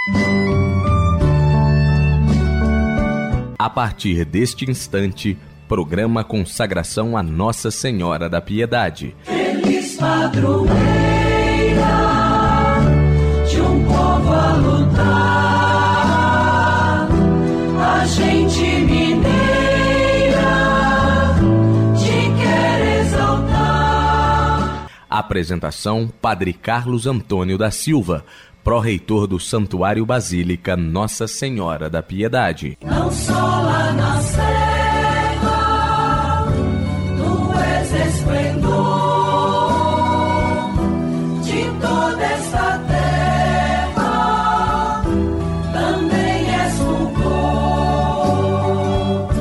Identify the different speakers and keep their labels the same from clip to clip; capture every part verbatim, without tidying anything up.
Speaker 1: A partir deste instante, programa Consagração a Nossa Senhora da Piedade.
Speaker 2: Feliz padroeira de um povo a lutar, a gente mineira te quer exaltar.
Speaker 1: Apresentação: Padre Carlos Antônio da Silva, pró-reitor do Santuário Basílica Nossa Senhora da Piedade.
Speaker 2: Não só lá na serra, tu és esplendor de toda esta terra, também és fulgor.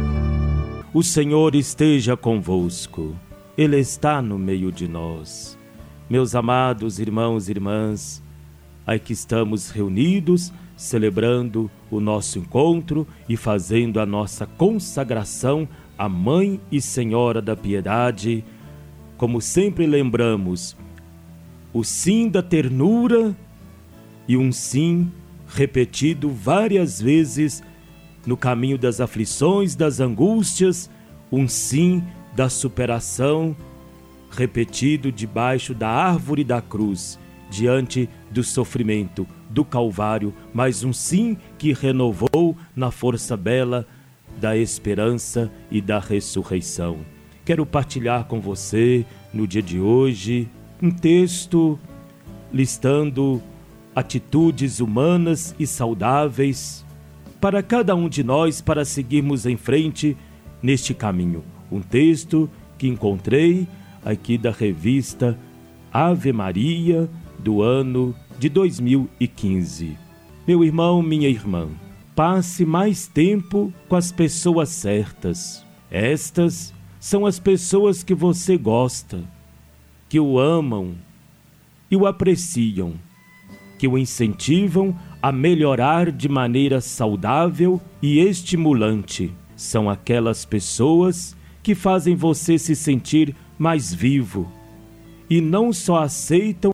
Speaker 3: O Senhor esteja convosco, Ele está no meio de nós. Meus amados irmãos e irmãs, aqui estamos reunidos, celebrando o nosso encontro e fazendo a nossa consagração à Mãe e Senhora da Piedade. Como sempre lembramos, o sim da ternura e um sim repetido várias vezes no caminho das aflições, das angústias, um sim da superação repetido debaixo da árvore da cruz, diante do sofrimento, do Calvário, mas um sim que renovou na força bela da esperança e da ressurreição. Quero partilhar com você, no dia de hoje, um texto listando atitudes humanas e saudáveis para cada um de nós, para seguirmos em frente neste caminho. Um texto que encontrei aqui da revista Ave Maria, do ano de dois mil e quinze. Meu irmão, minha irmã, passe mais tempo com as pessoas certas. Estas são as pessoas que você gosta, que o amam e o apreciam, que o incentivam a melhorar de maneira saudável e estimulante. São aquelas pessoas que fazem você se sentir mais vivo e não só aceitam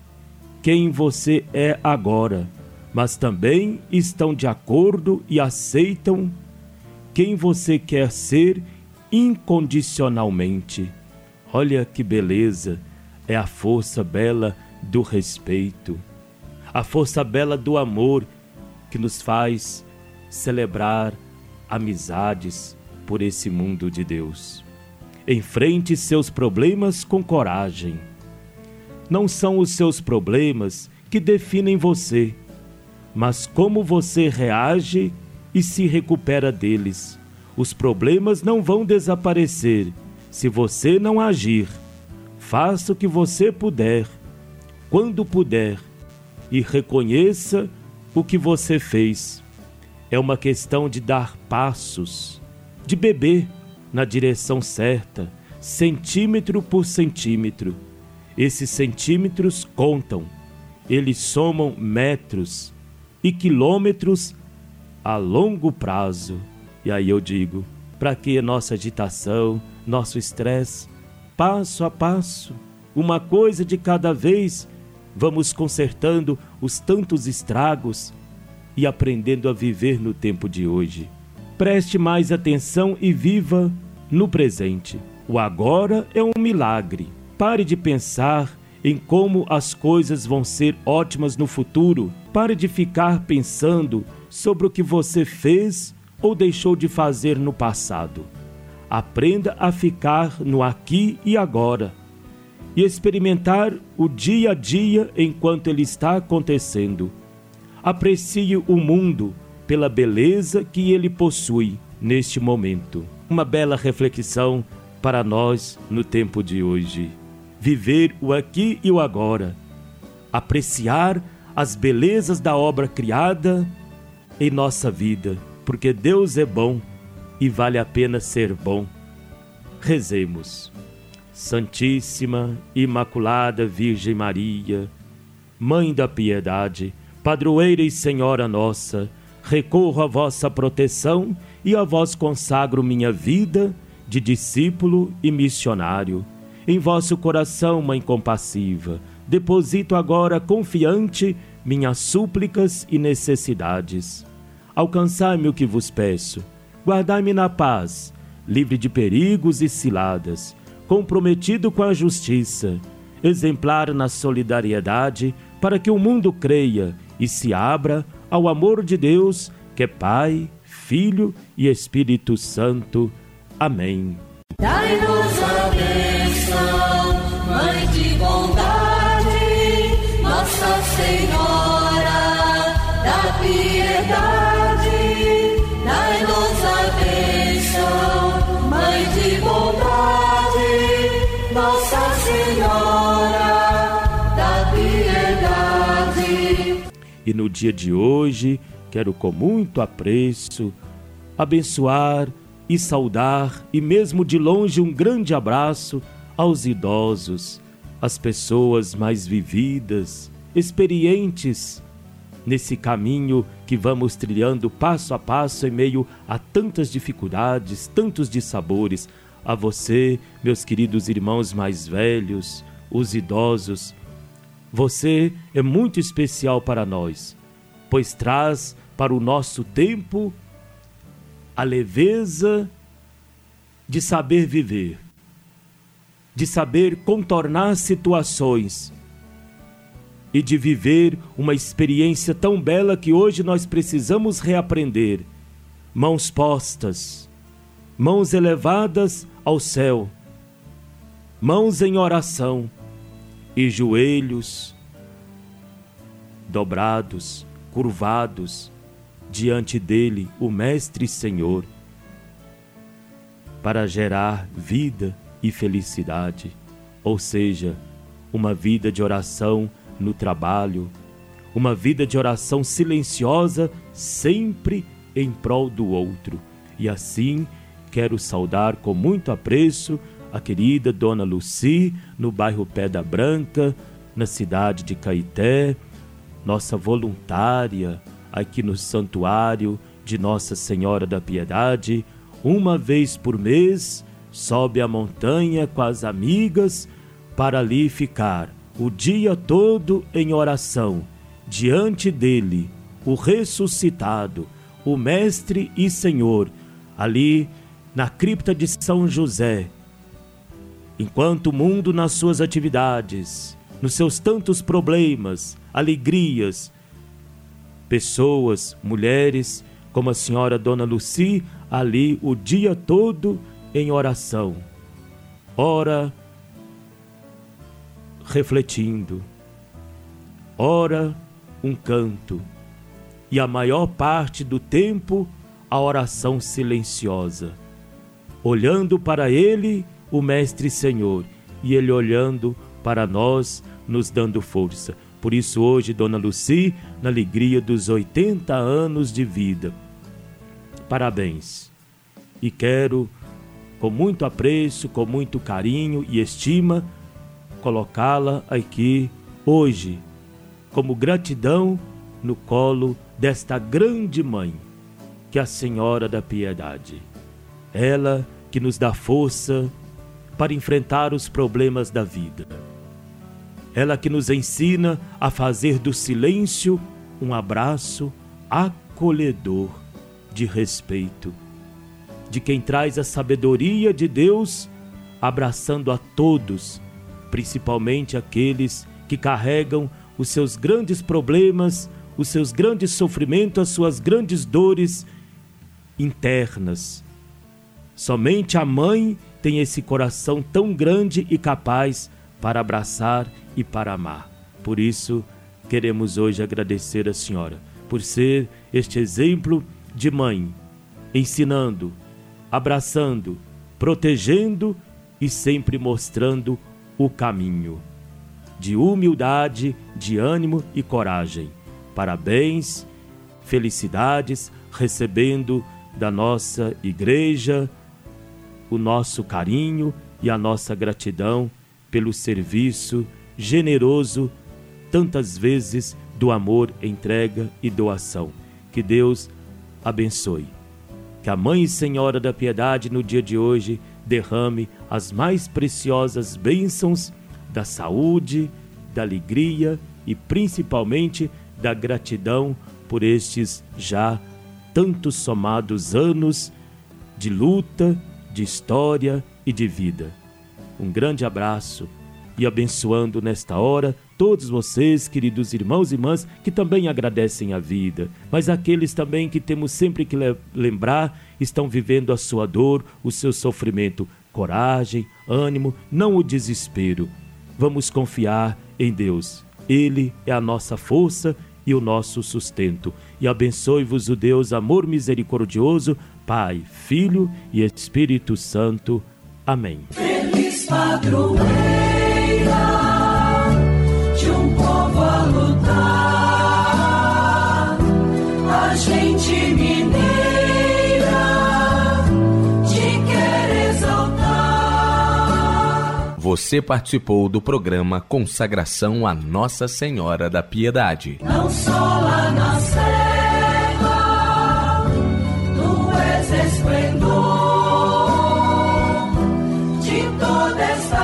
Speaker 3: quem você é agora, mas também estão de acordo e aceitam quem você quer ser incondicionalmente. Olha que beleza, é a força bela do respeito, a força bela do amor que nos faz celebrar amizades por esse mundo de Deus. Enfrente seus problemas com coragem. Não são os seus problemas que definem você, mas como você reage e se recupera deles. Os problemas não vão desaparecer se você não agir. Faça o que você puder, quando puder, e reconheça o que você fez. É uma questão de dar passos, de beber na direção certa, centímetro por centímetro. Esses centímetros contam, eles somam metros e quilômetros a longo prazo. E aí eu digo, para que nossa agitação, nosso estresse? Passo a passo, uma coisa de cada vez, vamos consertando os tantos estragos e aprendendo a viver no tempo de hoje. Preste mais atenção e viva no presente. O agora é um milagre. Pare de pensar em como as coisas vão ser ótimas no futuro. Pare de ficar pensando sobre o que você fez ou deixou de fazer no passado. Aprenda a ficar no aqui e agora e experimentar o dia a dia enquanto ele está acontecendo. Aprecie o mundo pela beleza que ele possui neste momento. Uma bela reflexão para nós no tempo de hoje. Viver o aqui e o agora, apreciar as belezas da obra criada em nossa vida, porque Deus é bom e vale a pena ser bom. Rezemos. Santíssima, Imaculada Virgem Maria, Mãe da Piedade, Padroeira e Senhora nossa, recorro à vossa proteção e a vós consagro minha vida de discípulo e missionário. Em vosso coração, Mãe compassiva, deposito agora confiante minhas súplicas e necessidades. Alcançai-me o que vos peço, guardai-me na paz, livre de perigos e ciladas, comprometido com a justiça, exemplar na solidariedade, para que o mundo creia e se abra ao amor de Deus, que é Pai, Filho e Espírito Santo. Amém.
Speaker 2: Dai-nos a bênção, Mãe de bondade, Nossa Senhora da piedade. Dai-nos a bênção, Mãe de bondade, Nossa Senhora da piedade.
Speaker 3: E no dia de hoje, quero com muito apreço abençoar e saudar, e mesmo de longe um grande abraço aos idosos, às pessoas mais vividas, experientes nesse caminho que vamos trilhando passo a passo em meio a tantas dificuldades, tantos dissabores. A você, meus queridos irmãos mais velhos, os idosos, você é muito especial para nós, pois traz para o nosso tempo a leveza de saber viver, de saber contornar situações e de viver uma experiência tão bela que hoje nós precisamos reaprender. Mãos postas, mãos elevadas ao céu, mãos em oração e joelhos dobrados, curvados, diante dele, o Mestre Senhor, para gerar vida e felicidade, ou seja, uma vida de oração no trabalho, uma vida de oração silenciosa, sempre em prol do outro. E assim, quero saudar com muito apreço a querida Dona Luci, no bairro Pedra Branca, na cidade de Caeté, nossa voluntária, aqui no Santuário de Nossa Senhora da Piedade. Uma vez por mês, sobe a montanha com as amigas para ali ficar o dia todo em oração, diante dele, o ressuscitado, o Mestre e Senhor, ali na cripta de São José. Enquanto o mundo nas suas atividades, nos seus tantos problemas, alegrias, pessoas, mulheres, como a senhora Dona Luci, ali o dia todo em oração. Ora, refletindo. Ora, um canto. E a maior parte do tempo, a oração silenciosa. Olhando para ele, o Mestre Senhor, e ele olhando para nós, nos dando força. Por isso hoje, Dona Luci, na alegria dos oitenta anos de vida. Parabéns. E quero, com muito apreço, com muito carinho e estima, colocá-la aqui hoje, como gratidão no colo desta grande mãe, que é a Senhora da Piedade. Ela que nos dá força para enfrentar os problemas da vida. Ela que nos ensina a fazer do silêncio um abraço acolhedor de respeito, de quem traz a sabedoria de Deus, abraçando a todos, principalmente aqueles que carregam os seus grandes problemas, os seus grandes sofrimentos, as suas grandes dores internas. Somente a mãe tem esse coração tão grande e capaz para abraçar e para amar. Por isso, queremos hoje agradecer a senhora por ser este exemplo de mãe, ensinando, abraçando, protegendo e sempre mostrando o caminho de humildade, de ânimo e coragem. Parabéns, felicidades, recebendo da nossa igreja o nosso carinho e a nossa gratidão pelo serviço generoso, tantas vezes, do amor, entrega e doação. Que Deus abençoe. Que a Mãe e Senhora da Piedade, no dia de hoje, derrame as mais preciosas bênçãos da saúde, da alegria e principalmente da gratidão por estes já tantos somados anos de luta, de história e de vida. Um grande abraço e abençoando nesta hora todos vocês, queridos irmãos e irmãs, que também agradecem a vida, mas aqueles também que temos sempre que lembrar, estão vivendo a sua dor, o seu sofrimento. Coragem, ânimo, não o desespero. Vamos confiar em Deus. Ele é a nossa força e o nosso sustento. E abençoe-vos o Deus amor misericordioso, Pai, Filho e Espírito Santo. Amém.
Speaker 2: Feliz padroeira de um povo a lutar, a gente mineira te quer exaltar.
Speaker 1: Você participou do programa Consagração a Nossa Senhora da Piedade.
Speaker 2: Não só lá na serra, tu és esplendor de toda esta